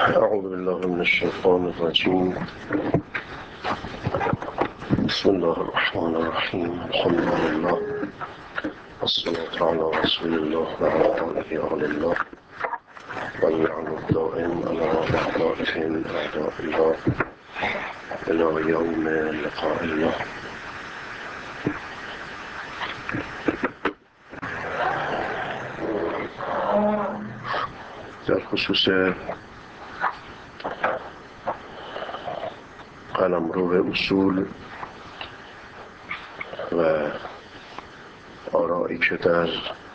أعوذ بالله من الشيطان الرجيم. بسم الله الرحمن الرحيم. الحمد لله والصلاة على رسول الله وعلى آله آل الله والنعم الدائم على أعدائهم أعداء الله إلى يوم لقاء الله. در خصوص قلمرو اصول و آرایی که در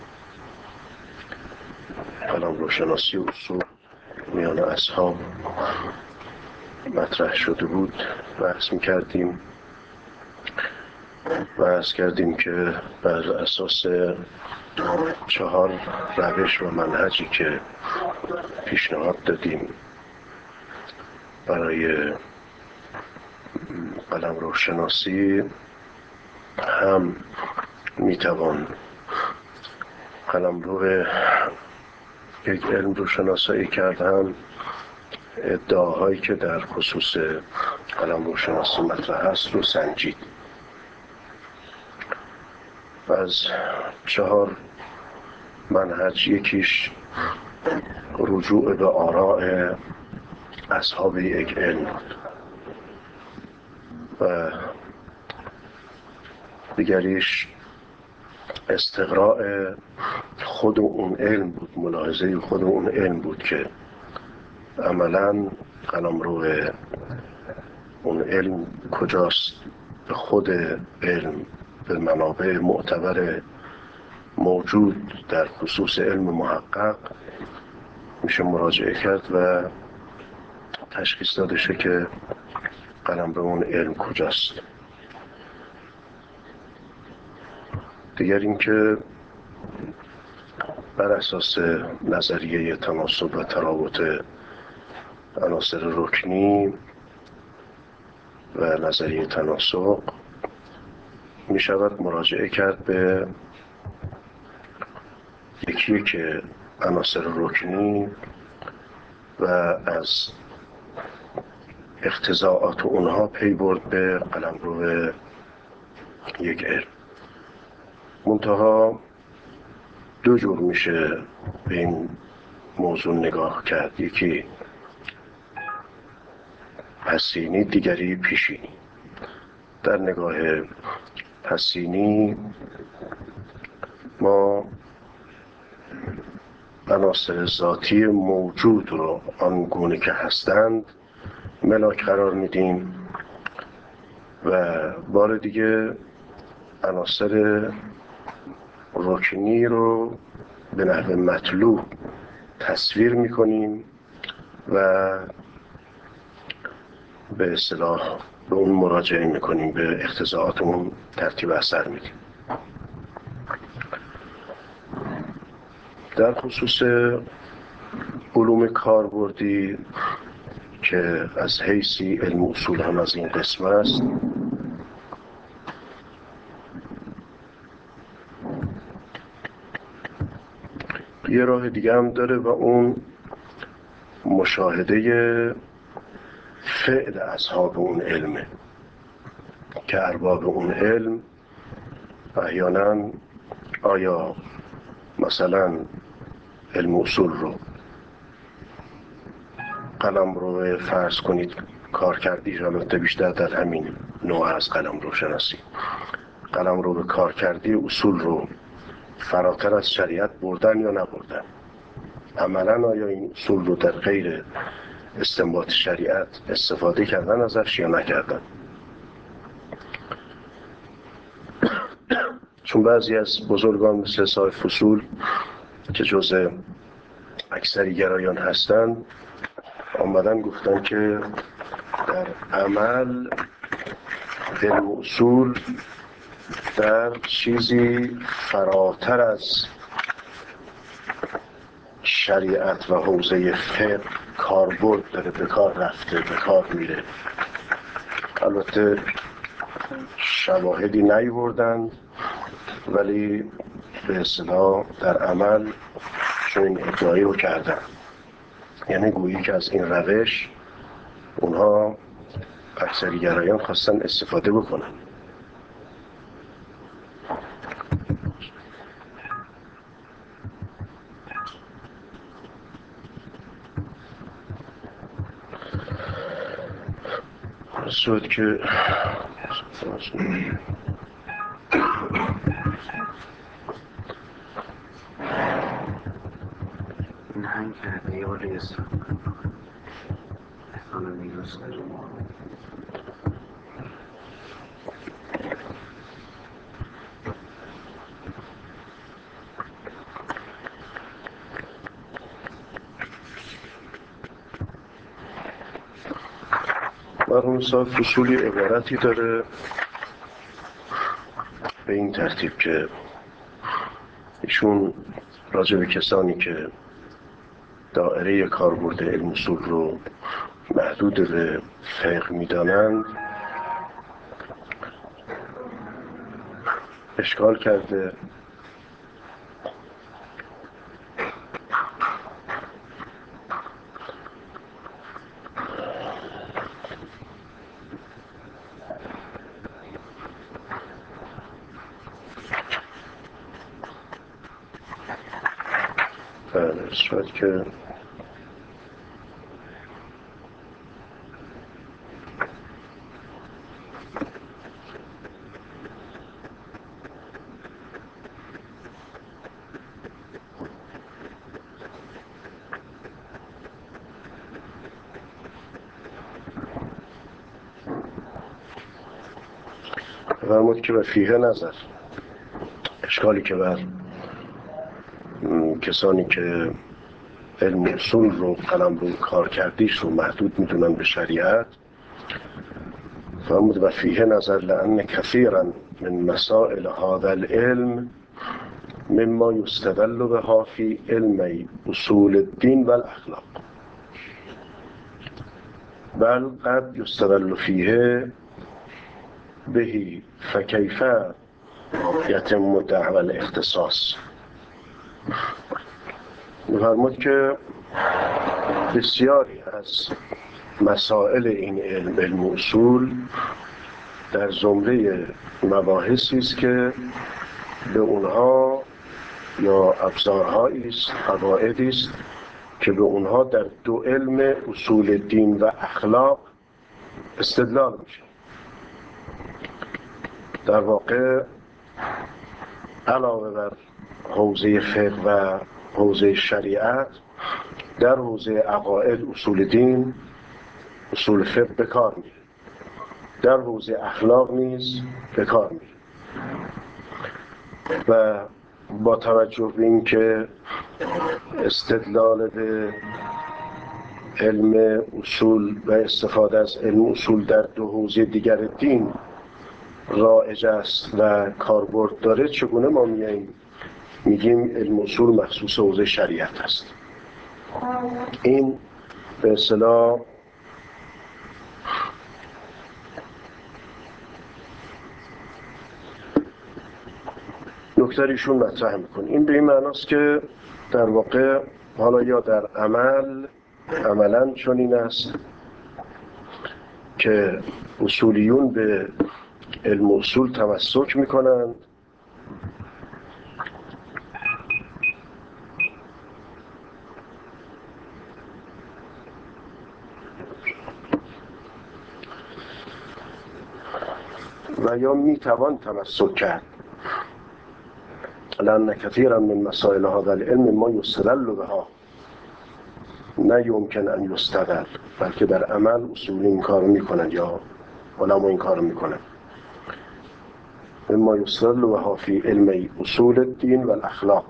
قلمرو شناسی اصول میان اصحاب مطرح شده بود بحث می‌کردیم و عرض کردیم که بر اساس 4 روش و منهجی که پیشنهاد دادیم برای قلمرو شناسی هم میتوان قلمرو یک علم رو شناسایی کرد، هم ادعاهایی که در خصوص قلمرو شناسی مطرح است رو سنجید. از 4 منهج یکیش رجوع به آراء اصحاب یک علم بود و دیگریش استقراء خود اون علم بود، ملاحظه خود اون علم بود که عملاً قلمرو اون علم کجاست. به خود علم، به منابع معتبر موجود در خصوص علم محقق میشه مراجعه کرد و تشخیص داده شه که قلمرو اون علم کجاست. دیگر این که بر اساس نظریه تناسب و ترابط عناصر رکنی و نظریه تناسق می شود مراجعه کرد به یکی که عناصر رکنی و از اقتضاعات اونها پی برد به قلمرو یک علم. منتها 2 جور میشه به این موضوع نگاه کرد، یکی پسینی، دیگری پیشینی. در نگاه پسینی ما عناصر ذاتی موجود رو آنگونه که هستند ملاک قرار میدیم و بار دیگه عناصر رکنی رو به نحو مطلوب تصویر میکنیم و به اصطلاح به اون مراجعه میکنیم، به اقتضاعاتمون ترتیب اثر میدیم. در خصوص علوم کاربردی که از حیثی علم اصول هم از این قسم است، یه راه دیگه هم داره و اون مشاهده فعل اصحاب اون علمه که ارباب اون علم احیانا آیا مثلا علم اصول رو قلمرو فرض کنید کارکردی، البته بیشتر در همین نوع از قلمرو شناسی، قلمرو به کارکردی اصول رو فراتر از شریعت بردن یا نبردن. عملاً آیا این اصول رو در غیر استنباط شریعت استفاده کردن ازش یا نکردن. چون بعضی از بزرگان مثل صاحب فصول که جزء اکثری گرایان هستند آمدن گفتن که در عمل علم اصول در چیزی فراتر از شریعت و حوزه فقه کاربرد داره، به کار رفته، به کار میره. البته شواهدی نیاوردند ولی به اصطلاح در عمل چون این ادعایی رو کردن. یعنی گویی که از این روش اونها اکثریگرایان خواستن استفاده بکنن. صورت که نهنگ کرده یا ریز احسان ویروس داریم. مرحوم صاحب فصولی عبارتی داره به این ترتیب که ایشون راجع به کسانی که دائره کاربرد علم اصول رو محدود به فقه میدانند اشکال کرده صورت که فرمود که به فیه نظر اشکالی که بر کسانی که علم اصول رو قلمرو کارکردیش رو محدود میدونن به شریعت، فرمود و فیه نظر لأن كثيرا من مسائل هذا العلم مما يستدل بها في علم اصول الدين والاخلاق بل قد يستدل فيه به فكيف يتم دعوى الاختصاص. فرمود که بسیاری از مسائل این علم اصول در زمره مباحثی است که به اونها یا ابزارهایی است، قواعدی است که به اونها در دو علم اصول دین و اخلاق استدلال میشه. در واقع علاوه بر حوزه فقه و حوزه شریعت، در حوزه عقاید اصول دین، اصول فقه به کار میره، در حوزه اخلاق نیز به کار میره. و با توجه به اینکه استدلال به علم اصول و استفاده از علم اصول در دو حوزه دیگر دین رایج است و کاربرد داره، چگونه ما میگیم علم اصول مخصوص حوزه شریعت است؟ این به اصطلاح نکته ایشون مطرح میکنه. این به این معناست که در واقع حالا یا در عملاً چنین است که اصولیون به علم اصول تمسک میکنند و یا میتوان تمسک کرد. لأن كثيرا من مسائل هذا العلم ما يستدل بها نه يمكن ان يستدل، بلکه در عمل اصولی این کار میکنند یا علما این کار میکنند. مما يستدل بها في علم اصول الدين والاخلاق.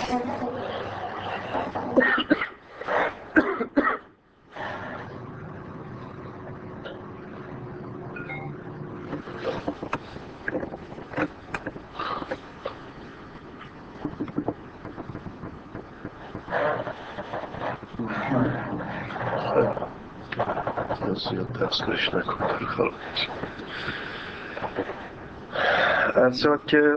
زیاد دستش نکن در خالت. عرض شد که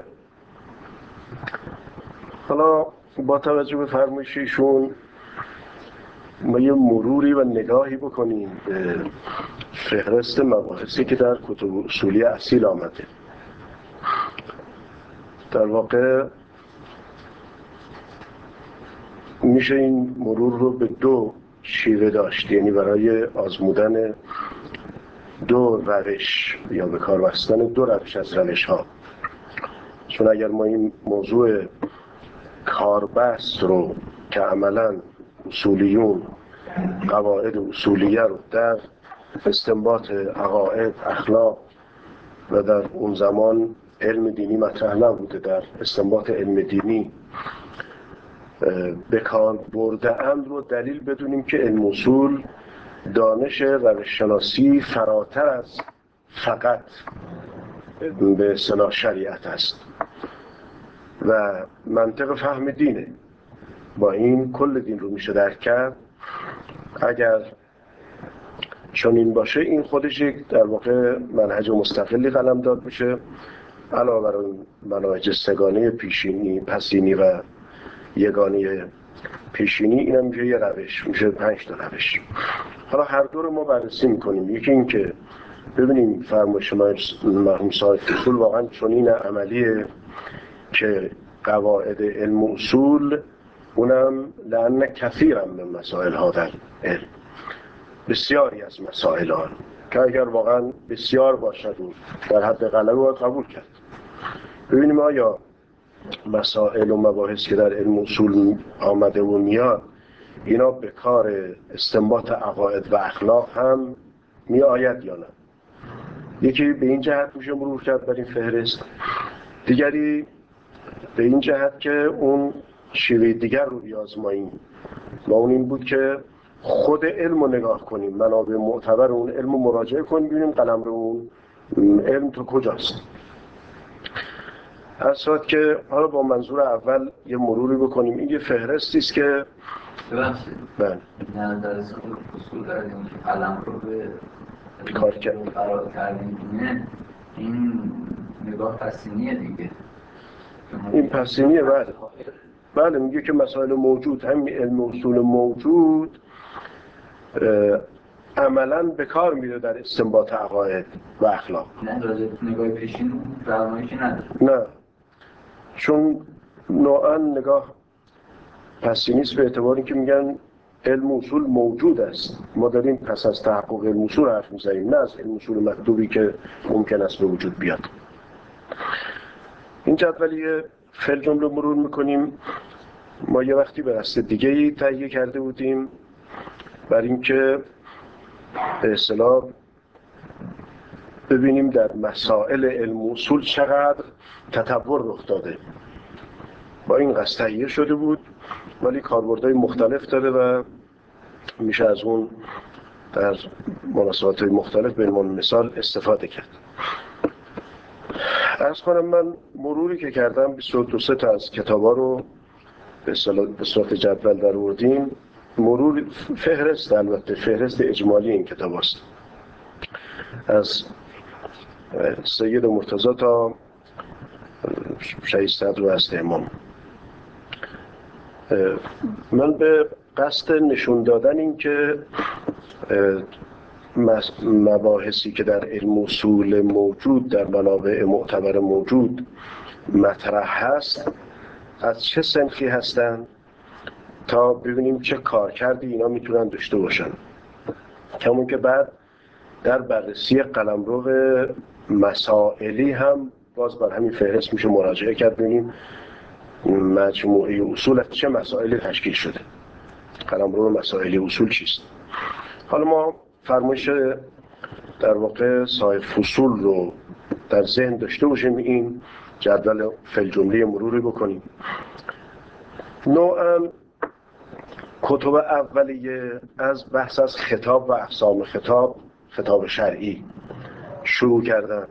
حالا با توجه به فرمایش ایشون ما یه مروری و نگاهی بکنیم به فهرست مباحثی که در کتب اصولی اصیل آمده. در واقع میشه این مرور رو به دو شیوه داشت، یعنی برای آزمودن دو روش یا به کار بستن دو روش از روش ها. چون اگر ما این موضوع کاربست رو که عملاً اصولیون قواعد اصولیه رو در استنباط عقاید، اخلاق و در اون زمان علم دینی مطرح نبوده، در استنباط علم دینی به کار برده اند رو دلیل بدونیم که علم اصول دانش روش شناسی فراتر از فقط به اصطلاح شریعت است و منطق فهم دینه. با این کل دین رو میشه درک کرد. اگر چون این باشه این خودش یک در واقع منهج مستقلی قلمداد میشه علاوه بر اون مناهج سگانه پیشینی، پسینی و یگانه پیشینی. اینم میشه یه روش، میشه 5 تا روش. حالا هر دو رو ما بررسی میکنیم. یکی این که ببینیم فرمایش مرحوم صاحب اصول واقعا چنین عملیه که قواعد علم و اصول اونم لأن کثیرا من مسائل ها در علم، بسیاری از مسائل ها که اگر واقعا بسیار باشد و در حد غلبه باید قبول کرد. ببینیم آیا مسائل و مباحث که در علم اصول آمده و میاد اینا به کار استنباط عقاید و اخلاق هم می آید یا نه. یکی به این جهت میشه مرور کرد بر این فهرست، دیگری به این جهت که اون شیوه دیگر رو بیازماییم و اون این بود که خود علم رو نگاه کنیم، منابع معتبر اون علم رو مراجعه کنیم، ببینیم قلم رو اون علم تو کجاست. اصلا که حالا با منظور اول یه مروری بکنیم. این یه فهرستی است که ببخشید بله نه در اصول کردیم که قلم رو به کار کرد قرار کردیم دینه، این نگاه پسینیه دیگه. این پسینیه. بله میگه که مسائل موجود، همین علم اصول موجود عملاً به کار میره در استنباط عقاید و اخلاق. نه راجع به نگاه پیشین فرمایشی نداره. نه، چون نوعاً نگاه پسینیست به اعتباری که میگن علم اصول موجود است، ما داریم پس از تحقق علم اصول حرف میزنیم، نه از علم اصول مطلوبی که ممکن است به وجود بیاد. این جدولیه فعل جمله مرور میکنیم. ما یه وقتی به دست دیگه‌ای تهیه کرده بودیم برای اینکه به اصطلاح ببینیم در مسائل علم اصول چقدر تطور رخ داده. با این قصد تهیه شده بود ولی کاربردهای مختلف داره و میشه از اون در مناسبات مختلف به عنوان مثال استفاده کرد. عرض کنم من مروری که کردم 22 تا از کتابا رو به صورت جدول در آوردیم. مرور فهرست، البته فهرست اجمالی این کتاب است، از سید مرتضی تا شهید صدر و است امام. من به قصد نشون دادن این که مباحثی که در علم اصول موجود، در منابع معتبر موجود مطرح هست، از چه صنفی هستند تا ببینیم چه کارکردی اینا میتونن داشته باشن. کمون که بعد در بررسی قلمرو مسائلی هم باز بر همین فهرست میشه مراجعه کرد، ببینیم مجموعه اصول از چه مسائلی تشکیل شده، قلمرو مسائلی اصول چیست. حالا ما فرمایش در واقع صاحب فصول رو در ذهن داشته باشیم، این جدول فعل جمله مروری بکنیم. نوعا کتب اولیه از بحث از خطاب و اقسام خطاب، خطاب شرعی شروع کردن،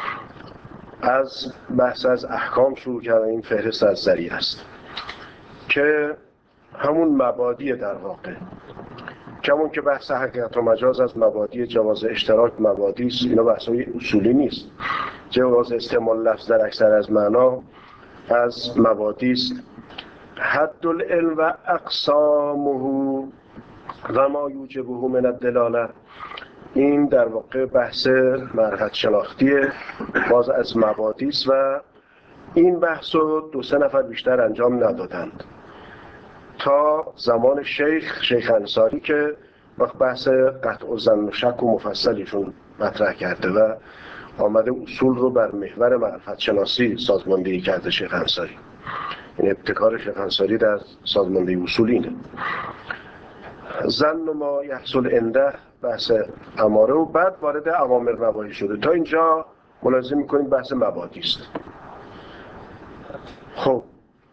از بحث از احکام شروع کردن. این فهرست از ذریعه است که همون مبادی در واقع، کمون که بحث حقیقت و مجاز از مبادی جواز اشتراک مبادی است، اینا بحثای اصولی نیست. جواز استعمال لفظ در اکثر از معنا از مبادی است. حد العلم و اقسامه و ما یوجبه من الدلاله، این در واقع بحث مرحله شناختیه، باز از مبادی است و این بحث رو 2-3 نفر بیشتر انجام ندادند تا زمان شیخ انصاری که وقت بحث قطع و ظن و شک و مفصلیشون مطرح کرده و آمده اصول رو بر محور معرفت شناسی سازماندهی کرده شیخ انصاری. این ابتکار شیخ انصاری در سازماندهی اصول اینه. ظن ما یحصل عنده بحث اماره و بعد وارد اوامر نواهی شده. تا اینجا ملاحظه می‌کنید بحث مبادی است. خب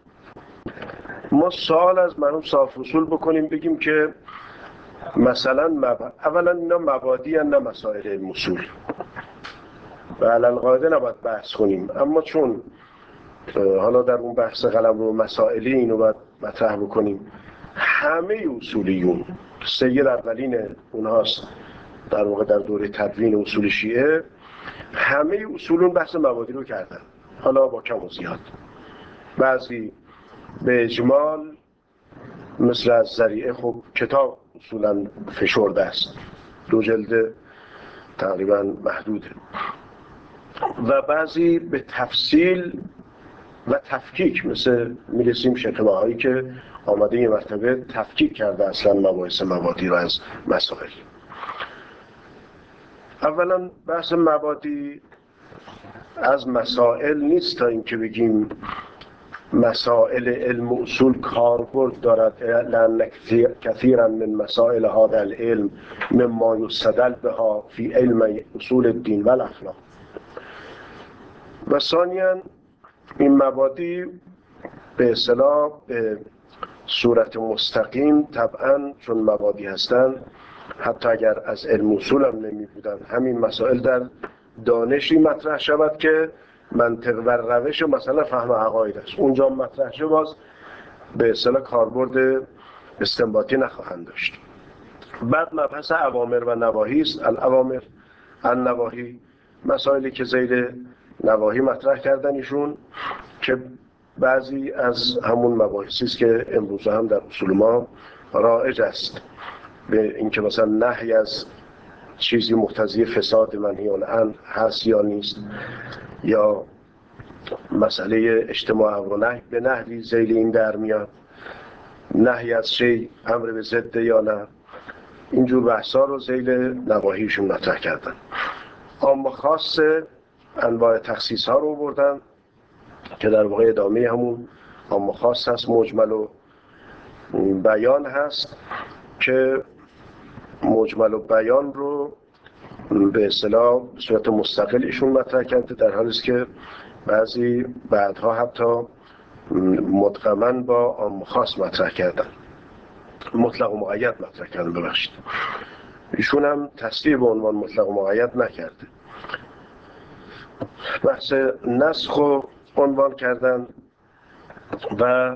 ما سوال از مرحوم صاحب اصول بکنیم، بگیم که مثلا اولا اینا مبادی هستند نه مسائل علم اصول و علالقاعده نباید بحث کنیم، اما چون حالا در اون بحث قلمرو مسائلی اینو باید مطرح بکنیم، همه اصولیون سید اولین اونهاست در واقع در دوره تدوین اصول شیعه، همه اصولون بحث مبادی رو کردن، حالا با کم و زیاد. بعضی به اجمال مثل از ذریعه خب کتاب اصولا فشرده است، 2 جلد تقریبا محدوده، و بعضی به تفصیل و تفکیک، مثل میرسیم شیخ بهایی که آمده یه مرتبه تفکیک کرده اصلا مباحث مبادی رو از مسائل. اولا بحث مبادی از مسائل نیست تا اینکه بگیم مسائل علم و اصول کاربرد دارد، لأن کثیرا من مسائل هذا العلم مما یستدل بها فی علم اصول الدین و الاخلاق. و ثانیاً این مبادی به اصطلاح به صورت مستقیم طبعاً چون مبادی هستند، حتی اگر از علم اصول هم نمی بودن، همین مسائل در دانشی مطرح شود که منطق و روش مثلا فهم عقاید است، اونجا مطرح شد باز به اصطلاح کاربرد استنباطی نخواهند داشت. بعد مبحث اوامر و نواهی است. الاوامر النواهی، مسائلی که زیر نواهی مطرح کردن ایشون که بعضی از همون مباحثی است که امروز هم در اصول ما رایج است، به اینکه مثلا نهی از چیزی مقتضی فساد منهی عنه هست یا نیست، یا مسئله اجتماع و نهی به نحوی ذیل این در میاد، نهی از شی امر به ضد یا نه، اینجور بحثا رو ذیل نواهیشون مطرح کردن. اما خاص انواع تخصیص ها رو بردن که در واقع ادامه همون اما خاص هست، مجمل و بیان هست که مجمل و بیان رو به اصطلاح به صورت مستقل ایشون مطرح کرده، در حالی است که بعضی بعدها حتی مدغما با عام خاص مطرح کردن، مطلق و مقید مطرح کردن. ببخشید ایشون هم تصریح به عنوان مطلق و مقید نکرده. بحث نسخ رو عنوان کردن و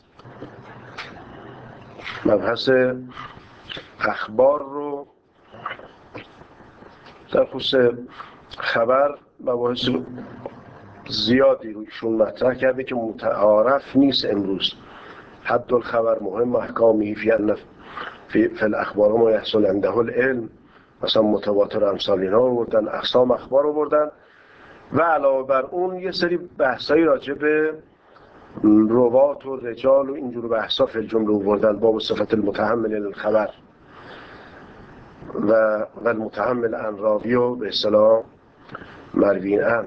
مبحث اخبار رو در خصوص خبر مباحث زیادی رویشون مطرح کرده که متعارف نیست امروز. حد الخبر مهم، احکامی فی الاخبار ما یحصل عنده العلم، مثلا متواتر امثال اینا رو بردن، اقسام اخبار رو بردن و علاوه بر اون یه سری بحثایی راجع به روات و رجال و اینجور بحثا فی الجمله رو بردن، باب صفت المتحمل الخبر و المتحمل عن راوی و به اصطلاح مروین عن،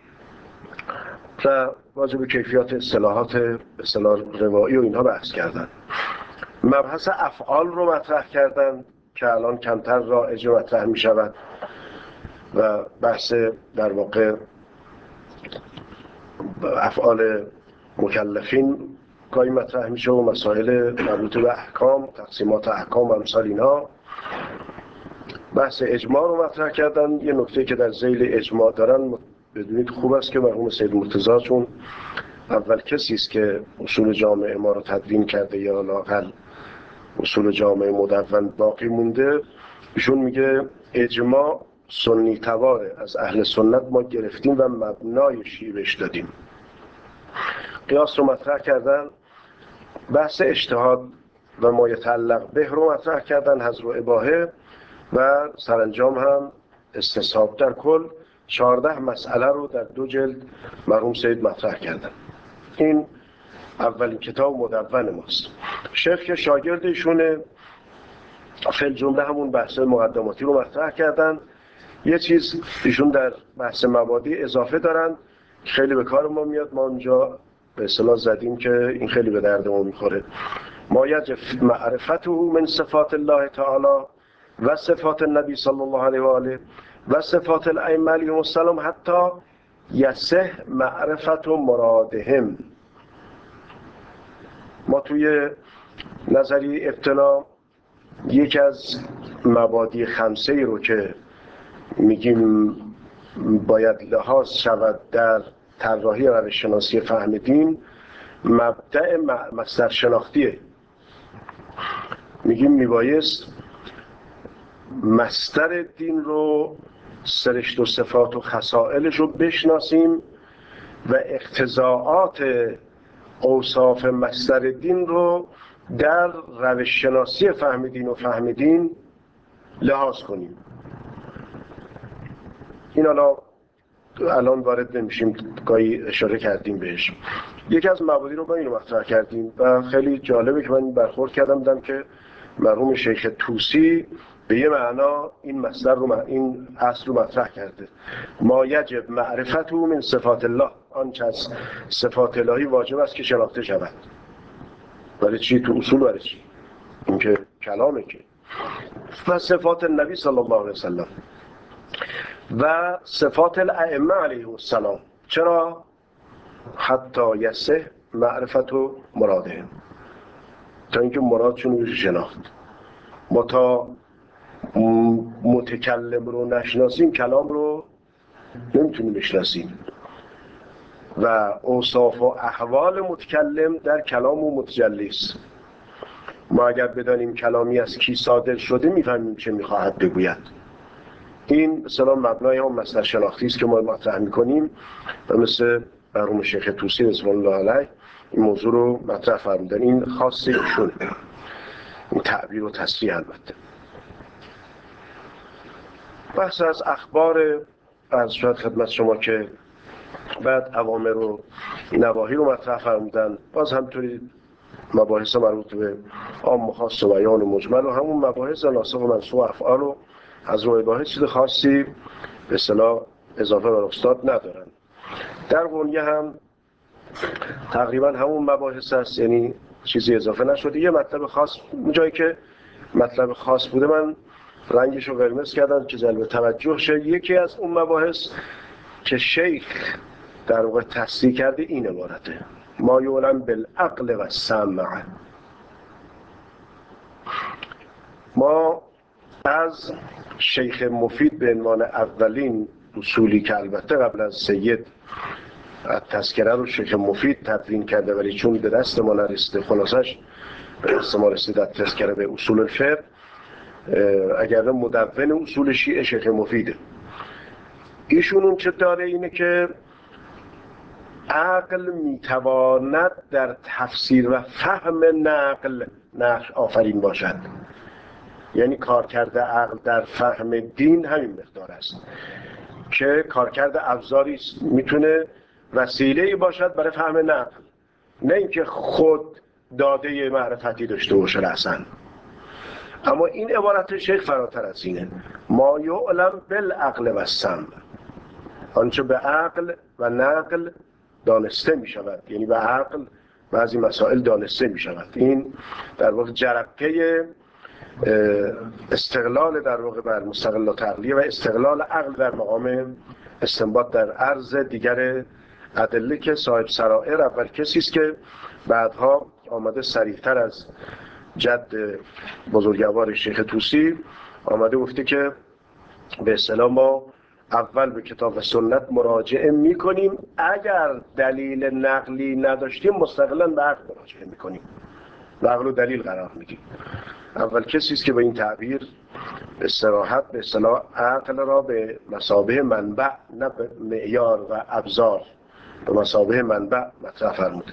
و راجع به کیفیات اصطلاحات به اصطلاح روایی و اینها بحث کردن. مبحث افعال رو مطرح کردن که الان کمتر رایج مطرح می شود و بحث در واقع افعال مکلفین گاهی مطرح میشه و مسائل مربوط به احکام، تقسیمات احکام و امثال اینا. بحث اجماع رو مطرح کردن. یه نکته که در ذیل اجماع دارن بدونید خوب است که مرحوم سید مرتضی چون اول کسی است که اصول جامعه ما رو تدوین کرده یا لااقل اصول جامعه مدون باقی مونده، ایشون میگه اجماع سنی تواره، از اهل سنت ما گرفتیم و مبنای شیعه بهش دادیم. قیاس رو مطرح کردن، بحث اجتهاد و ما یتعلق به رو مطرح کردن، حظر و اباحه و سرانجام هم استصحاب. در کل 14 مسئله رو در 2 جلد مرحوم سید مطرح کردن. این اولین کتاب مدون ماست. شیخ که شاگرد ایشونه، فی الجمله همون بحث مقدماتی رو مطرح کردن. یه چیز ایشون در بحث مبادی اضافه دارن خیلی به کار ما میاد، ما اونجا به اصطلاح زدیم که این خیلی به درد ما میخوره. ما یجب معرفته من صفات الله تعالی و صفات النبی صلی الله علیه و آله و صفات الائمه علیهم السلام حتی یصح معرفت مرادهم. ما توی نظریه ابتلا یکی از مبادی خمسه ای رو که میگیم باید لحاظ شود در طراحی روش شناسی فهم دین، مبدأ مصدر شناختیه. میگیم میبایست مصدر دین رو، سرشت و صفات و خصائلش رو بشناسیم و اقتضاعات اوصاف مصدر دین رو در روش شناسی فهم دین و فهم دین لحاظ کنیم. این الان وارد نمیشیم، گاهی اشاره کردیم بهش. یکی از مبادی رو با اینو مطرح کردیم و خیلی جالبه که من برخورد کردم دیدم که مرحوم شیخ طوسی به یه معنا این مصدر رو، این اصل رو مطرح کرده. ما یجب معرفته من صفات الله، آنچه از صفات الهی واجب است که شناخته شود. برای چی؟ تو اصول برای چی؟ این که کلامه که. و صفات النبی صلی الله علیه وسلم و صفات الائمه علیهم السلام. چرا؟ حتی یصح معرفت و مراده، تا اینکه مرادشون رو شناخت. ما تا متکلم رو نشناسیم کلام رو نمیتونیم بشناسیم و اوصاف و احوال متکلم در کلام و متجلی است. ما اگر بدانیم کلامی از کی صادر شده میفهمیم چه میخواهد بگوید. این مثلا مبنای هم مصدر شناختی است که ما مطرح میکنیم و مثل مرحوم شیخ طوسی رضوان الله علیه این موضوع رو مطرح فرمودن. این خاص ایشونه، این تعبیر و تصریح. البته بحث از اخبار از شاید خدمت شما که بعد اوامر و نواهی رو مطرح فرمودن. باز همطوری مباحث مربوط به عام و خاص و بیان و مجمل و همون مباحث ناسخ و منسوخ افعال و از روی باحث چیز خاصی به اصطلاح اضافه بر استاد ندارن. در قنیه هم تقریبا همون مباحث هست، یعنی چیزی اضافه نشده. یه مطلب خاص جایی که مطلب خاص بوده من رنگش رو قرمز کردم که جلب توجه شه. یکی از اون مباحث که شیخ در واقع تصریح کرده این عبارته: ما یعلم بالعقل و السمع. ما از شیخ مفید به عنوان اولین اصولی که البته قبل از سید تذکره رو شیخ مفید تدوین کرده ولی چون به دست ما نرسیده، خلاصش به دست ما رسید در تذکره به اصول الفقه، اگر مدون اصول شیعه شیخ مفیده. ایشون اون چه داره اینه که عقل میتواند در تفسیر و فهم نقل نقش آفرین باشد. یعنی کارکرد عقل در فهم دین همین مقدار است که کارکرد ابزاری میتونه وسیله‌ای باشد برای فهم نقل، نه اینکه خود داده معرفتی داشته باشه رأساً. اما این عبارت شیخ فراتر از اینه: ما یعلم بالعقل و السمع، آنچه به عقل و نقل دانسته می شود، یعنی به عقل بعضی مسائل دانسته می شود. این در واقع جرقه استقلال در واقع بر مستقل و تقلیه و استقلال عقل در مقام استنباط در عرض دیگر ادله که صاحب سرائر اول کسی است که بعدها آمده صریح‌تر از جد بزرگوار شیخ طوسی آمده گفته که به اصطلاح ما اول به کتاب و سنت مراجعه میکنیم، اگر دلیل نقلی نداشتیم مستقلا به عقل مراجعه میکنیم، به عقل و دلیل قرار میدیم. اول کسی است که به این تعبیر به صراحت به اصطلاح عقل را به مثابه منبع نه به معیار و ابزار، به مثابه منبع مطرح فرموده.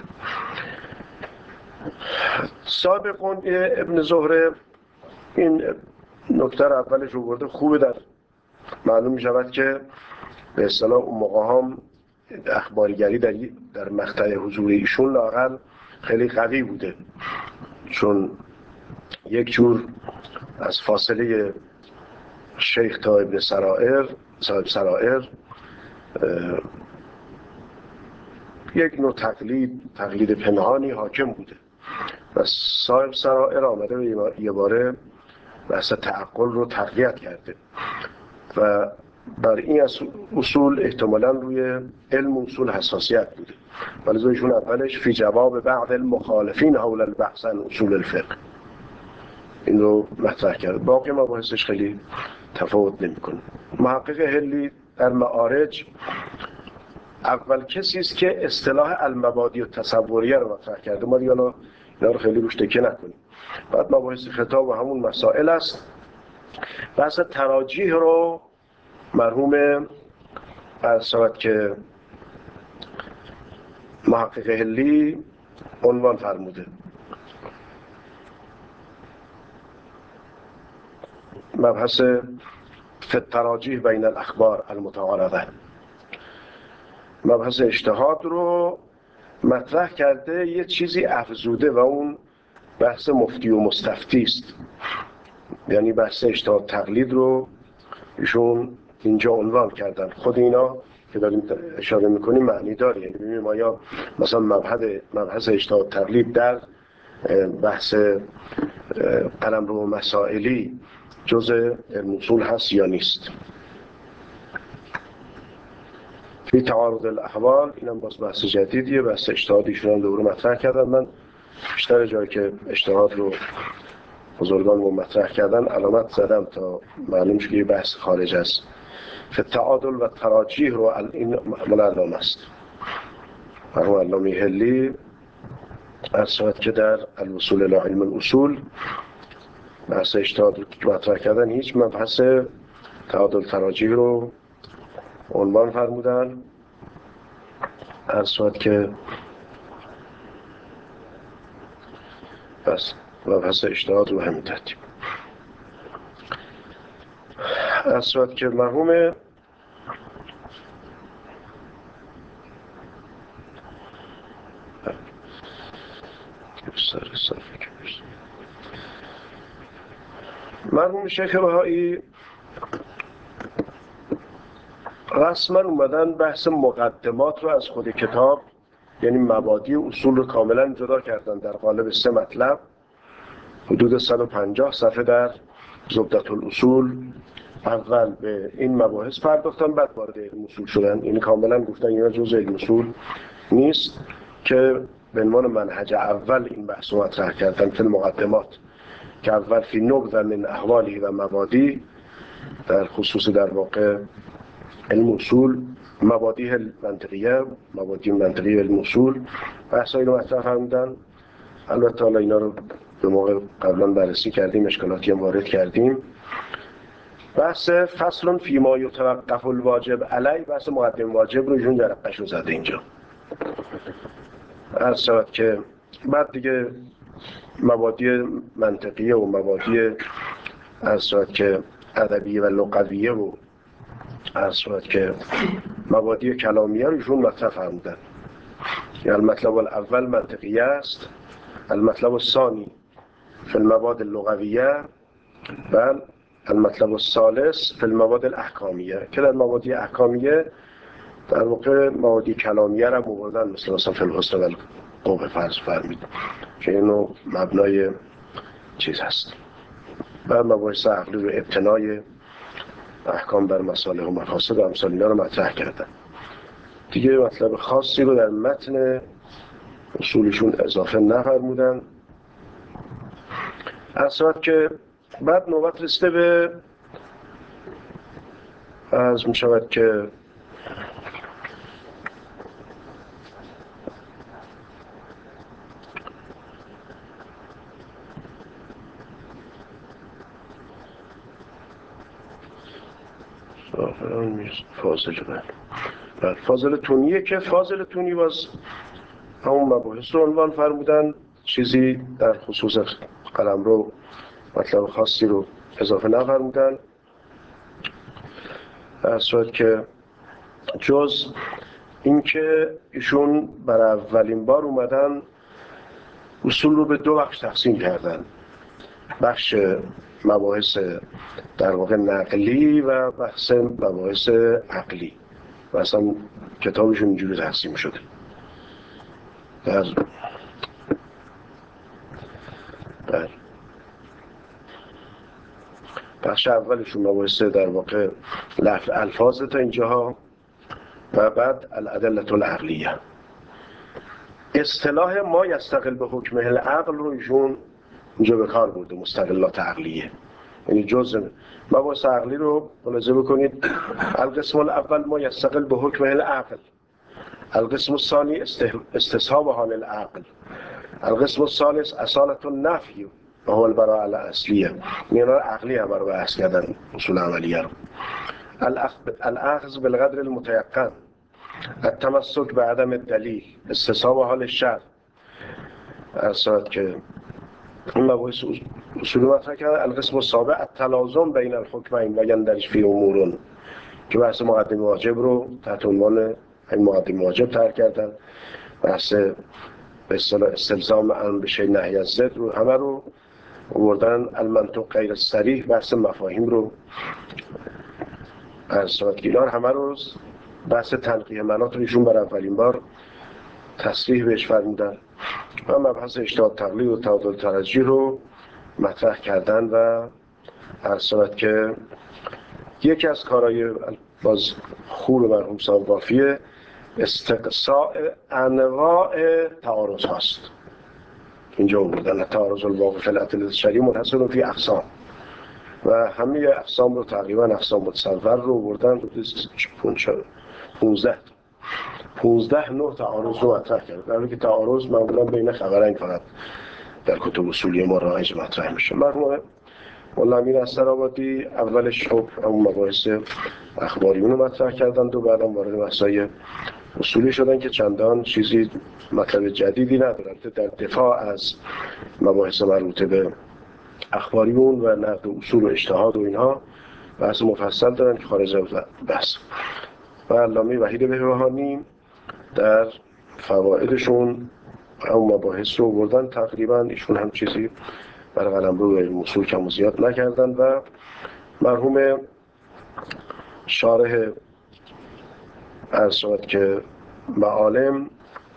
صاحب قنع ابن زهره این نکته را اولش رو برده خوبه، در معلوم می شود که به اصطلاح اون موقع هم اخبارگری در مقطع حضور ایشون لااقل خیلی قوی بوده، چون یک جور از فاصله شیخ تا ابن سرائر صاحب سرائر یک نوع تقلید پنهانی حاکم بوده و صاحب سرائر آمده و یه باره بحث تعقل رو تقویت کرده و بر این اصول احتمالاً روی علم اصول حساسیت بوده، ولی ایشون اولش فی جواب بعض المخالفین حول البحث عن اصول الفقه این رو مطرح کرد. باقی مباحثش خیلی تفاوت نمی‌کنه. محقق هلی در معارج اول کسی است که اصطلاح المبادی و تصوریه رو مطرح کرده. ما دیگه اینا رو خیلی روش تکیه نکنیم. بعد مباحث خطاب و همون مسائل است. بحث تراجیح رو مرحوم ارشد که محقق هلی عنوان فرموده. مبحث فی التراجیح بین الاخبار المتعارضه، مبحث اجتهاد رو مطرح کرده، یه چیزی افزوده و اون بحث مفتی و مستفتی است. یعنی بحث اجتهاد تقلید رو ایشون اینجا عنوان کردن. خود اینا که داریم اشاره میکنیم معنی داره، یعنی ببینیم آیا مثلا مبحث اجتهاد تقلید در بحث قلمرو مسائلی جزء علم اصول هست یا نیست. فی تعارض الاحوال اینم باز بحث جدیدیه، بحث اجتهادیشون هم دوباره مطرح کردن. من بیشتر جایی که اجتهاد رو بزرگان رو مطرح کردن علامت زدم تا معلوم شد که یه بحث خارج است. فی التعادل و تراجیح رو این علامه است. مرحوم علامه هلی ارشد که در الوصول الی علم الاصول بحث اجتهاد رو مطرح کردن، هیچ مبحث تعادل تراجیح رو عنوان فرمودن. ارشد که بس مبحث اجتهاد رو همین ترتیب. ارشد که مرحوم شیخ بهایی رسما اومدن بحث مقدمات رو از خود کتاب، یعنی مبادی و اصول رو کاملا جدا کردن در قالب 3 مطلب، حدود 150 صفحه در زبدة الاصول. اول به این مباحث پرداختن، بعد وارد علم اصول شدن. یعنی کاملا گفتن اینا جزء علم اصول نیست، که به عنوان منهج اول این بحث رو مطرح کردن فی المقدمات، که اول فی نبذ من احوالی و مبادی، در خصوص در واقع علم اصول مبادی منطقیه، مبادی منطقی علم اصول بحثایی رو مطرح فرمودن. البته حالا اینا رو به موقع قبلا بررسی کردیم، اشکالاتی هم وارد کردیم. بحث فصل فیما یتوقف الواجب علی، بحث مقدم واجب رو جون جرقش رو زده اینجا. عرض شود که بعد دیگه مبادی منطقیه و مبادی عرض شود که ادبیه و لغویه و عرض شود که مبادی کلامیه رو جون مطرح فرمودن. یعنی المطلب الاول منطقیه است، المطلب الثانی فی المباد اللغویه و المطلب الثالث فی المواد الاحکامیه، که در مواد احکامیه در واقع مواد کلامیه را موردن، مثلا فی الحسن و القبح فرض فرمید که اینو مبنای چیز هست. و مباحث عقلی و ابتنای احکام بر مصالح و مفاسد و امثال اینا رو مطرح کردن. دیگه مطلب خاصی رو در متن اصولشون اضافه نفرمودن. اصلا که بعد نوبت رسیده به از می شود که فاضل تونیه که فاضل تونی باز همون مباحث رو عنوان فرمودن، چیزی در خصوص قلمرو مطلب خاصی رو اضافه نفرمودن. در صورت که جز اینکه ایشون برای اولین بار اومدن اصول رو به دو بخش تقسیم کردن، بخش مباحث در واقع نقلی و بحث مباحث عقلی، و اصلا کتابشون اینجوری تقسیم شده. در بخش اولشون مباحث در واقع الفاظ تا اینجاها و بعد الادله العقلیه. اصطلاح ما یستقل به حکمه العقل رو ایشون اینجا به کار برده، مستقلات عقلیه، یعنی جزء مباحث عقلی رو ملاحظه بکنید. القسم الاول ما یستقل به حکمه العقل، القسم الثانی استصحاب حال العقل، القسم الثالث اصالة النفی و هو البراءة الاصلیه. مینا عقلی هم رو بحث کردن، اصول عملیه رو. الاخذ بالقدر المتيقن، التمسك بعدم الدلیل، استصحاب حال الشرع. اصلا که این مباحث اصول مطرح کردن. القسم السابع التلازم بین الحکمین و یندرج فی امور، که بحث مقدم واجب رو تحت عنوان این مقدم واجب طرح کردن. بحث به اصطلاح استلزام امر به شیء نهی از ضد رو همه رو آوردن. المنطق غیر صریح، بحث مفاهیم رو از صورت که اینا همه رو بحث تنقیح مناط رو ایشون بر اولین بار تصریح بهش فرمودن و مبحث اجتهاد تقلید و تعادل ترجیح رو مطرح کردن. و هر صورت که یکی از کارهای باز خوب مرحوم صاحب وافیه استقصاء انواع تعارض هاست. اینجا بودن تعارض الواقع فی الادله الشرعیه منحصر فی اقسام، و همه اقسام رو تقریبا اقسام متصور رو بردن 15 نوع تعارض رو مطرح کرد، در حالی که تعارض معمولا بین خبرین فقط در کتب اصولی ما رایج مطرح میشه. مرحوم مولا امین استرآبادی اولش خب همون مباحث اخباریون رو مطرح کردند و بعدم وارد بحث‌های اصولی شدن که چندان چیزی مطلب جدیدی ندارن. در دفاع از مباحث مربوطه به اخباریون و نقد اصول و اجتهاد و اینها بحث مفصل دارن که خارج از بحث. و علامه وحید بهبهانی در فوائدشون همون مباحث رو بردن. تقریبا ایشون هم چیزی برای قلمرو علم اصول کم و زیاد نکردن. و مرحوم شارح ارشاد که معالم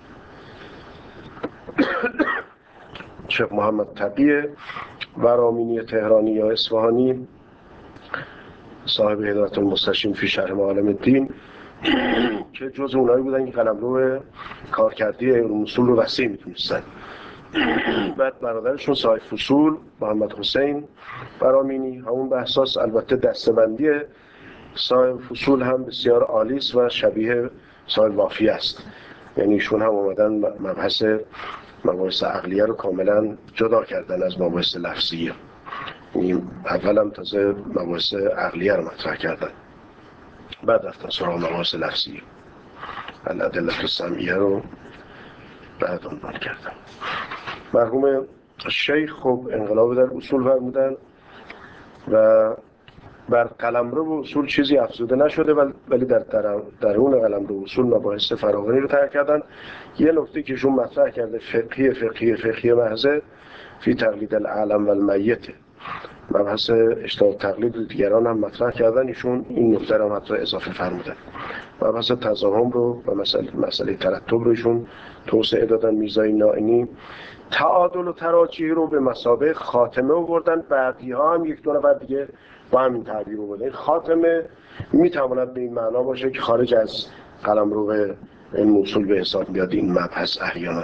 شیخ محمد تقی ورامینی تهرانی یا اصفهانی، صاحب هدایت المستشرین فی شرح معالم الدین، که جز اونایی بودن که قلمرو کارکردی علم اصول رو وسیع می‌دونستن. بعد برادرشون صاحب فصول محمد حسین برامینی، همون بحثاس البته دستبندی صاحب فصول هم بسیار عالی است و شبیه صاحب وافی است، یعنی ایشون هم اومدن مباحث عقلیه رو کاملا جدا کردن از مباحث لفظیه. یعنی اولم تازه مباحث عقلیه رو مطرح کردن، بعد رفتن سراغ مباحث لفظیه، الادله السمعیه رو بعد عنوان کردن. مرحوم شیخ خب انقلاب در اصول فرمودن و بر قلمرو و اصول چیزی افزوده نشده، ولی در درون قلمرو و اصول مباحث فراوانی رو طرح کردن. یه نکته که ایشون مطرح کرده فقهی محض فی تقلید العالم و المیت، مبحث اجتهاد تقلید دیگران هم مطرح کردن، ایشون این نکته رو مطرح اضافه فرمودن. مبحث تضاهم رو و مسئله ترتب رو ایشون توسعه دادن. میرزای نائینی تعادل و تراجیح رو به مثابه خاتمه آوردن. بقیه‌ها هم یک دو نفر دیگه با همین تعبیر آوردن. خاتمه میتواند به این معنا باشه که خارج از قلمرو علم اصول به حساب میاد این مبحث احیانا.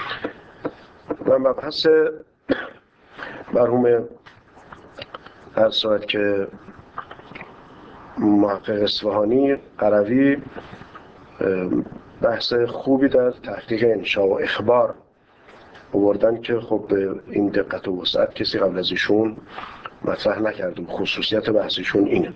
و مبحث مرحوم هر ساعت که محقق اصفهانی قروی بحث خوبی در تحقیق انشاء و اخبار آوردن که خب به این دقت و وسعت کسی قبل از ایشون مطرح نکرده. خصوصیت بحثشون اینه.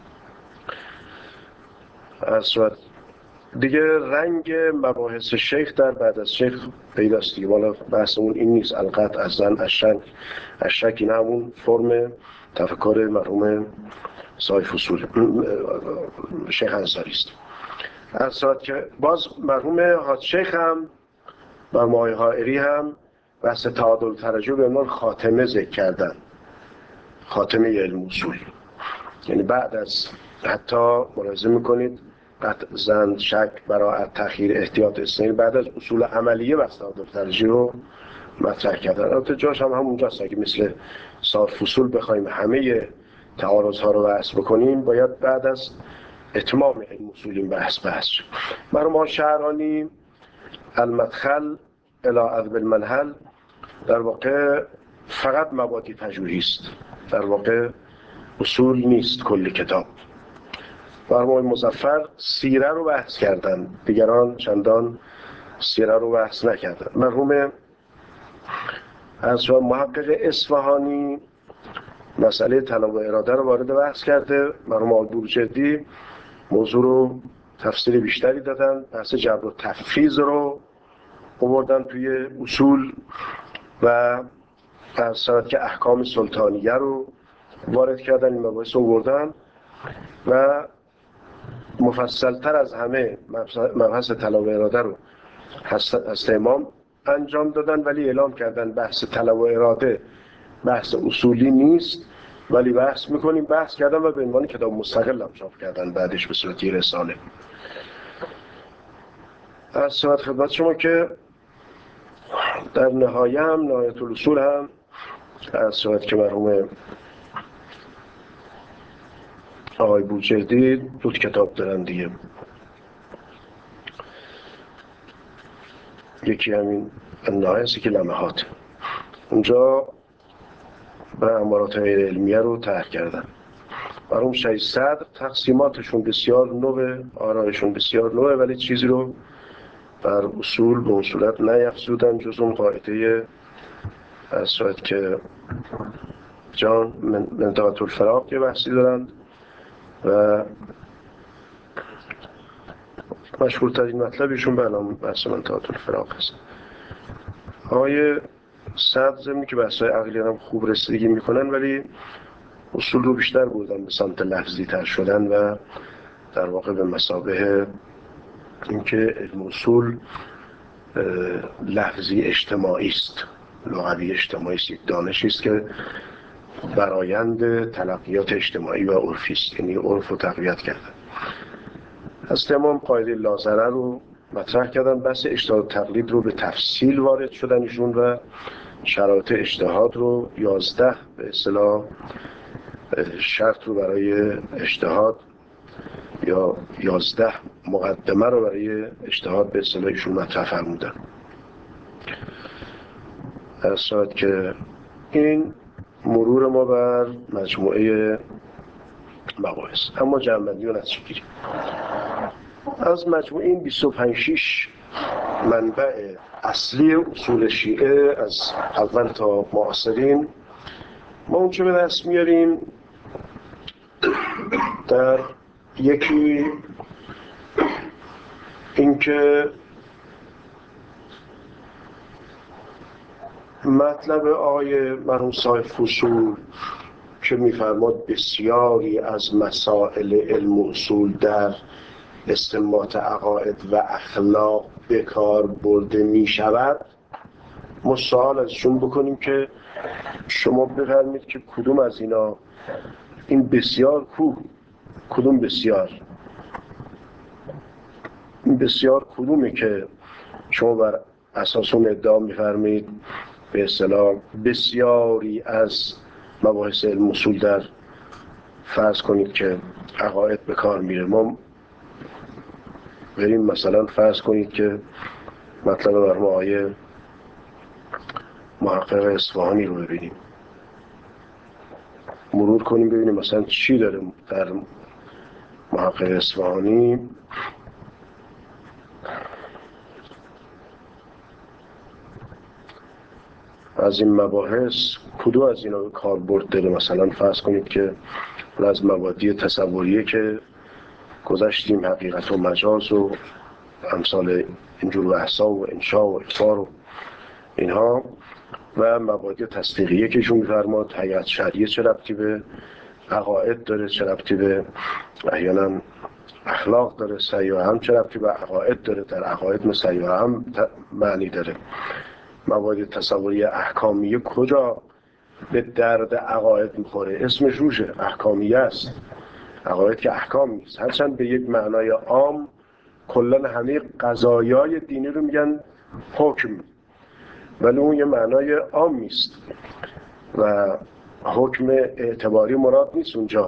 از صورت دیگه رنگ مباحث شیخ در بعد از شیخ پیداست دیگه. والا بحثمون این نیست. القطع از زن الشک این همون فرم تفکر مرحوم صاحب اصول شیخ انصاری است. از صورت که باز مرحوم حاج شیخ هم و مای حائری هم بحث تعادل ترجح به عنوان خاتمه ذکر کردن، خاتمه علم اصول. یعنی بعد از حتی ملاحظه میکنید قطع زن، شک، براءت، تأخیر، احتیاط، استثناء، بعد از اصول عملیه بحث تعادل ترجیح رو مطرح کردن. البته جاش هم همونجاست. اگه مثل صاف اصول بخوایم همه تعارض ها رو بحث بکنیم باید بعد از اتمام علم اصول این بحث شد. مرحوم شعرانی المدخل الی عذب المنهل در واقع فقط مبادی پژوهی است، در واقع اصول نیست کل کتاب. مرحوم مظفر سیره رو بحث کردن، دیگران چندان سیره رو بحث نکردن. مرحوم از محقق اصفهانی مسئله طلب و اراده رو وارد بحث کرده. مرحوم آلبورجردی موضوع رو تفسیر بیشتری دادن، بحث جبر و تفویض رو آوردن توی اصول و از صورت که احکام سلطانیه رو وارد کردن، این مباحث رو آوردن و مفصلتر از همه مبحث طلب و اراده رو هست امام انجام دادن، ولی اعلام کردن بحث طلب و اراده بحث اصولی نیست ولی بحث میکنیم. بحث کردن و به عنوان کتاب مستقل هم چاپ کردن بعدش به صورت رساله. از صورت خدمت شما که در نهایه هم نهایت الاصول هم از صورت که مرحوم آقای بوجردی دو کتاب دارن دیگه. یکی همین نهایتی که لمحات اونجا به امارات غیر علمیه رو طرح کردن. مرحوم شهید صدر تقسیماتشون بسیار نوه، آرایشون بسیار نوه، ولی چیزی رو بر اصول به اون صورت نیفزودن جز اون قاعده از صورت که جان منطقه الفراق یه بحثی دارند و مشهورترین مطلبیشون به الان بحث منطقه الفراق هست. آقای صدر ضمنی که بحث‌های عقلی هم خوب رسیدگی میکنن ولی اصول رو بیشتر بردن به سمت لفظی تر شدن و در واقع به مثابه اینکه علم اصول لفظی اجتماعی است، لغوی اجتماعی است، یک دانشی است که برآیند تلقیات اجتماعی و عرفی است، یعنی عرف رو تقویت کردن. از تمام قاعده لازره رو مطرح کردن، بحث اجتهاد تقلید رو به تفصیل وارد شدن ایشون و شرایط اجتهاد رو 11 به اصطلاح شرط رو برای اجتهاد یا 11 مقدمه رو برای اجتهاد به اصطلاح ایشون مطرح فرمودن. از صورت که این مرور ما بر مجموعه مباحث. اما جمع‌بندی و نتیجه گیری از مجموعه این 25 منبع اصلی اصول شیعه از اول تا معاصرین ما اون چه به دست میاریم در یکی اینکه مطلب آقای مرحوم صاحب اصول که می‌فرماد بسیاری از مسائل علم و اصول در استنباط عقاید و اخلاق به کار برده می شود، ما سوال ازشون بکنیم که شما بفرمید که کدوم از اینا این بسیار کدوم بسیار، این بسیار کدومه که شما بر اساس اون ادعا می‌فرمایید به اصطلاح بسیاری از مباحث علم اصول در فرض کنید که عقاید به کار میره. ما بریم مثلا فرض کنید که مطلب مرحوم آقای محقق اصفهانی رو ببینیم، مرور کنیم ببینیم مثلا چی داره در محقق اصفهانی. از این مباحث کدوم از اینا کاربرد داره؟ مثلا فرض کنید که از مبادی تصوریه که گذشتیم، حقیقت و مجاز و امثال اینجور بحثا و انشاء و اخبار و اینها، و مبادی تصدیقیه که ایشون می‌فرماد حقیقت شرعیه چه ربطی به عقاید داره، چه ربطی به احیانا اخلاق داره، سیاح هم چه ربطی به عقاید داره، در عقاید مثل سیاح هم معنی داره. مبادی تصوری احکامیه کجا به درد عقاید میخوره؟ اسمش روشه، احکامیه است. عقاید که احکام نیست، هرچند به یک معنای عام کلن همه قضایای دینی رو میگن حکم، ولی اون یه معنای عام نیست و حکم اعتباری مراد نیست اونجا.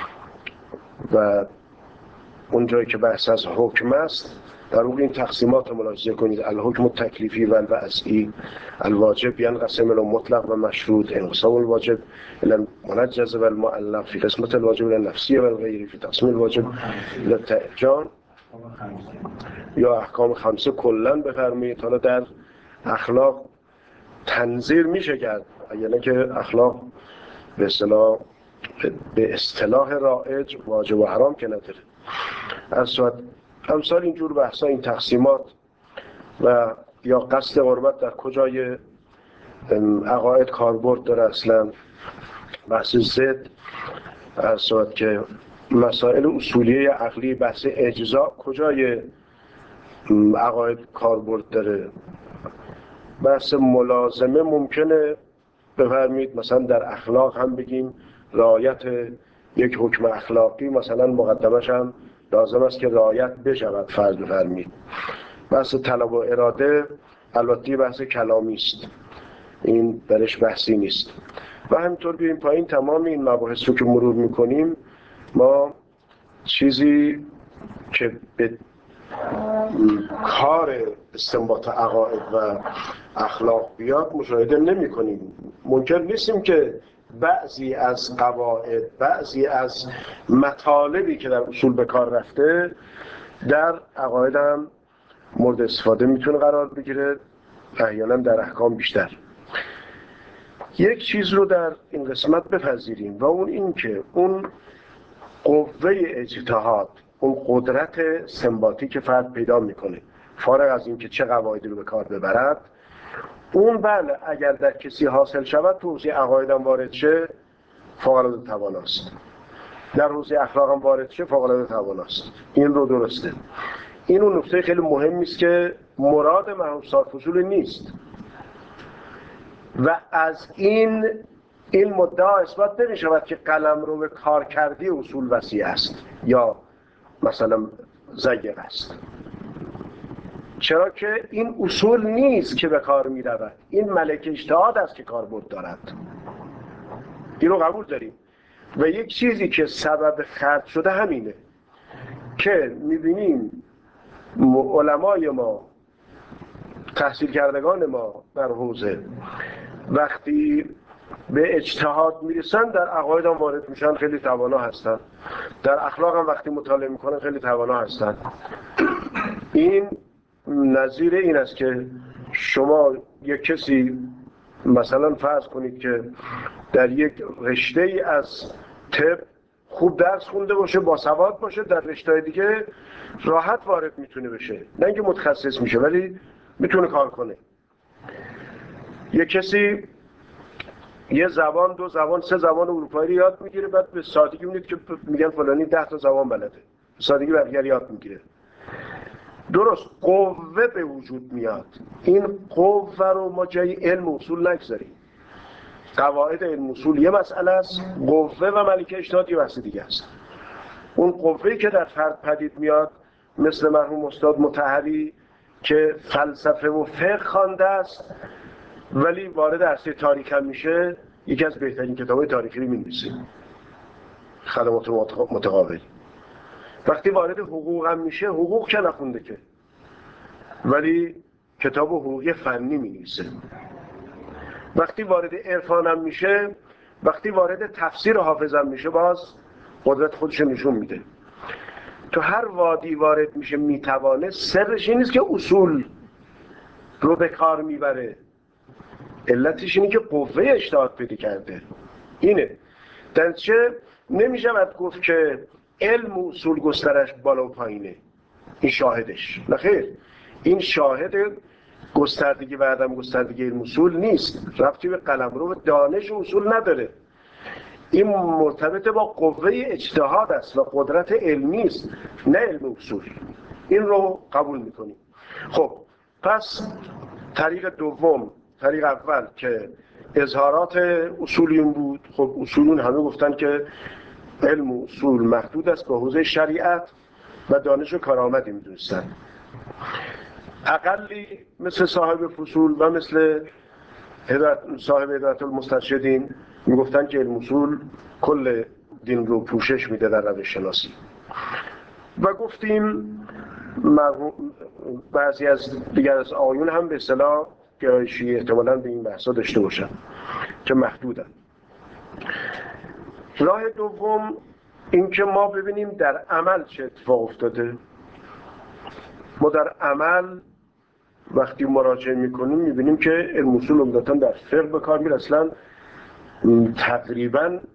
و اونجایی که بحث از حکم است، در واقع این تقسیمات رو ملاحظه کنید: الحکم التکلیفی و الوضعی، الواجب ینقسم الی مطلق و مشروط، انقسام الواجب الی المنجز و المعلق، فی قسمت الواجب الی النفسی و الغیری، فی تقسیم الواجب الی التعجان. یا احکام خمسه کلن بفرمایید. حالا در اخلاق تنظیر میشه کرد، یعنی که اخلاق به اصطلاح رائج واجب و حرام که نداره. از صورت امثال اینجور بحثا، این تقسیمات و یا قصد قربت در کجای عقاید کاربرد داره اصلا، بحث ضد، از صورت که مسائل اصولیه عقلی، بحث اجزا کجای عقاید کاربرد داره، بحث ملازمه ممکنه بفرمید مثلا در اخلاق هم بگیم رعایت یک حکم اخلاقی مثلا مقدمش هم لازم است که رعایت بشود، فرض بفرمید. بحث طلب و اراده البته بحث کلامی است، این درش بحثی نیست. و همینطور بیاییم پایین تمام این مباحث رو که مرور میکنیم، ما چیزی که به کار استنباط عقاید و اخلاق بیاد مشاهده نمی کنیم. منکر نیستیم که بعضی از قواعد، بعضی از مطالبی که در اصول به کار رفته در عقاید هم مورد استفاده میتونه قرار بگیره، احیانا در احکام بیشتر. یک چیز رو در این قسمت بپذیریم و اون این که اون قوه اجتهاد، اون قدرت استنباطی که فرد پیدا میکنه فارغ از این که چه قواعدی رو به کار ببرد، اون بله اگر در کسی حاصل شود تو حوزه عقاید هم وارد شه فوق‌العاده تواناست، در حوزه اخلاق هم وارد شه فوق‌العاده تواناست. این رو درسته. این اون نکته خیلی مهمی است که مراد مرحوم صاحب فضول نیست و از این مدعا اثبات نمی شود که قلمرو به کارکردی اصول وسیع است یا مثلا ضیق است، چرا که این اصول نیست که به کار می رود، این ملک اجتهاد است که کاربرد دارد. این رو قبول داریم. و یک چیزی که سبب خرد شده همینه که می بینیم علمای ما، تحصیل کردگان ما در حوزه وقتی به اجتهاد میرسن در عقاید هم وارد میشن، خیلی توانا هستن، در اخلاق هم وقتی مطالعه میکنن خیلی توانا هستن. این نظیر این است که شما یک کسی مثلا فرض کنید که در یک رشته ای از طب خوب درس خونده باشه، با سواد باشه، در رشته دیگه راحت وارد میتونه بشه، نه اینکه متخصص میشه ولی میتونه کار کنه. یک کسی یه زبان، دو زبان، سه زبان اروپایی رو یاد میگیره، بعد به سادگی میبینید که میگن فلانی 10 تا زبان بلده، به سادگی بقیه یاد میگیره. درست قوه به وجود میاد. این قوه رو ما جای علم اصول نگذاریم. قواعد علم اصول یه مسئله است، قوه و ملکه اجتهاد یه بحث دیگه است. اون قوه‌ای که در فرد پدید میاد مثل مرحوم استاد مطهری که فلسفه و فقه خوانده است ولی وارد عرصه تاریخ هم میشه، یکی از بهترین کتاب‌های تاریخی رو می‌نویسه، خدمات متقابل. وقتی وارد حقوق هم میشه، حقوق که نخونده که، ولی کتاب حقوقی فنی می‌نویسه. وقتی وارد عرفان هم میشه، وقتی وارد تفسیر حافظ هم میشه، باز قدرت خودش نشون میده. تو هر وادی وارد میشه میتوانه، سرش این نیست که اصول رو به کار میبره، علتش اینه که قوه اجتهاد پیدا کرده. اینه در چه نمیشود گفت که علم و اصول گسترش بالا و پایینه، این شاهدش نخیر. این شاهد گستردگی و عدم گستردگی علم اصول نیست، ربطی به قلمرو و دانش و اصول نداره. این مرتبط با قوه اجتهاد است و قدرت علمی است، نه علم اصول. این رو قبول میکنیم. خب پس طریق دوم، طریق اول که اظهارات اصولیون بود، خب اصولون همه گفتن که علم و اصول محدود است به حوزه شریعت و دانش و کارآمدی میدونستن. اقلی مثل صاحب فصول و مثل صاحب هدایت المسترشدین میگفتن که علم اصول کل دین رو پوشش میده در روش شناسی. و گفتیم بعضی از دیگر از آیون هم به اصطلاح گرایشی احتمالاً به این بحثا داشته باشن که محدودن. راه دوم این که ما ببینیم در عمل چه اتفاق افتاده. ما در عمل وقتی مراجعه میکنیم میبینیم که علم اصول عمدتاً در فقه به کار میره. اصلا تقریباً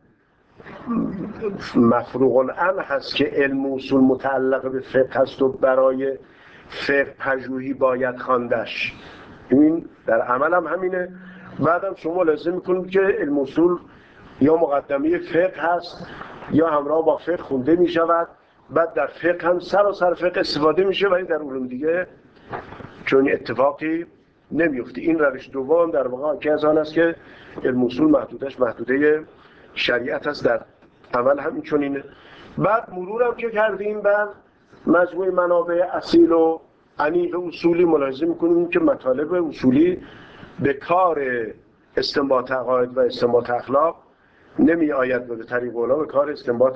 مفروغ الامر هست که علم اصول متعلق به فقه هست و برای فقه پژوهی باید خواندش. این در عمل هم همینه. بعدم شما لازم میکنید که علم اصول یا مقدمه فقه هست یا همراه با فقه خونده میشود، بعد در فقه هم سراسر فقه استفاده میشه، ولی در علوم دیگه چون اتفاقی نمیفته. این روش دوم در واقع که از آن است که علم اصول محدودش محدوده شریعت است، در عمل همین چنینه. بعد مرور هم که کردیم بر مجموعه منابع اصیل و انیق اصولی، ملاحظه میکنیم که مطالب اصولی به کار استنباط عقاید و استنباط اخلاق نمی آید و به طریق اولا به کار استنباط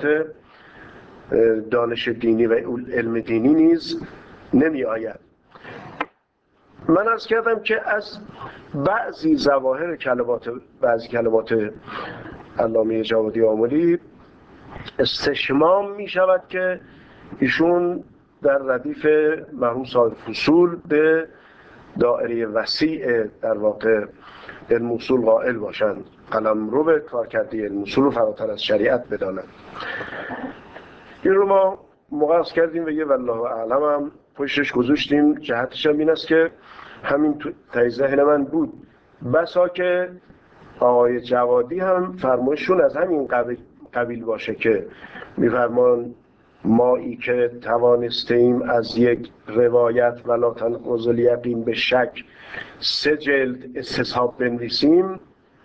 دانش دینی و علم دینی نیز نمی آید. من عرض کردم که از بعضی ظواهر کلمات علامه جوادی آملی استشمام می شود که ایشون در ردیف مرحوم صاحب فصول به دائره وسیع در واقع علم اصول قائل باشند، قلمرو به کارکردی علم اصول رو فراتر از شریعت بدانند. این رو ما مقایسه کردیم و یه والله اعلم هم پشتش گذاشتیم. جهتش هم این است که همین ته ذهن من بود، بسا که آقای جوادی هم فرمایشون از همین قبیل باشه که میفرمان مایی که توانستیم از یک روایت ولا تنقض الیقین به شک 3 جلد استصحاب بنویسیم.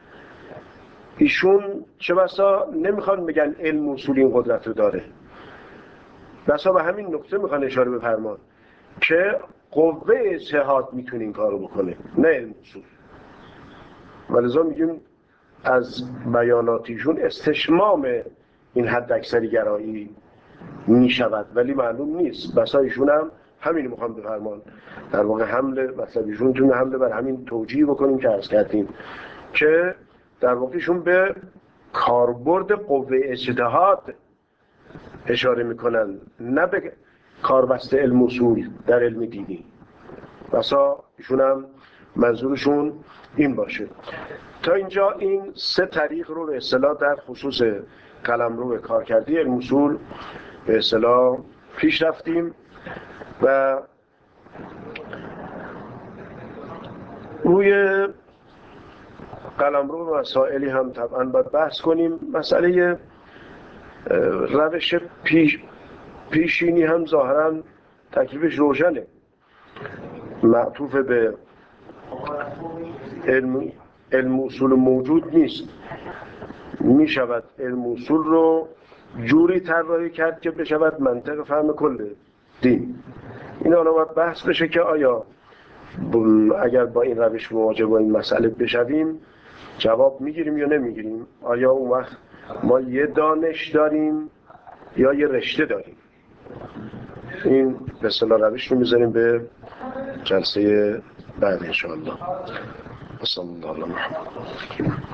ایشون چه بسا نمیخوان بگن علم اصول این قدرت رو داره، بسا به همین نکته میخوان اشاره بفرمان که قوه اجتهاد میتونه این کارو بکنه، نه علم اصول. ولذا میگیم از بیاناتیشون استشمام این حد اکثری گرایی میشود، ولی معلوم نیست. بسا ایشون هم همین میخوان بفرمان، در واقع حمله مطلب ایشون تونه حمله بر همین توجیه بکنیم که عرض کردیم که در واقع ایشون به کاربرد قوه اجتهاد اشاره میکنن، نه به کاربسته علم اصول در علم دینی. بسا ایشون هم منظورشون این باشه. تا اینجا این 3 طریق رو به اصطلاح در خصوص قلمرو به کارکردی علم اصول به اصطلاح پیش رفتیم و روی قلمرو مسائلی هم طبعا باید بحث کنیم. مسئله روش پیشینی هم ظاهرا تکلیفش روشنه، معطوف به علم اصول موجود نیست. می شود علم اصول رو جوری طراحی کرد که بشود منطق فهم کل دین. این حالا باید بحث بشه که آیا اگر با این روش مواجه با این مسئله بشویم جواب میگیریم یا نمیگیریم. آیا اون وقت ما یه دانش داریم یا یه رشته داریم. این به اصطلاح روش رو میذاریم به جلسه بعد انشاءالله. صلی الله علی محمد.